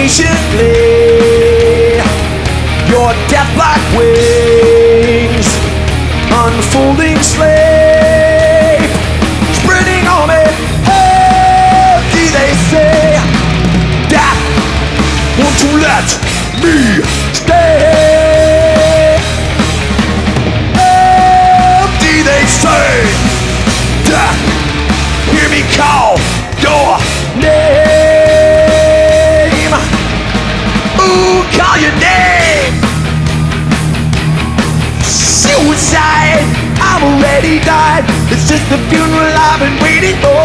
patiently. Your death like wings, unfolding slave, spreading on me. Empty, they say. Death, won't you let me stay? Empty, they say. Death, hear me call your name. Ooh, call your name. Suicide, I'm already died. It's just the funeral I've been waiting for.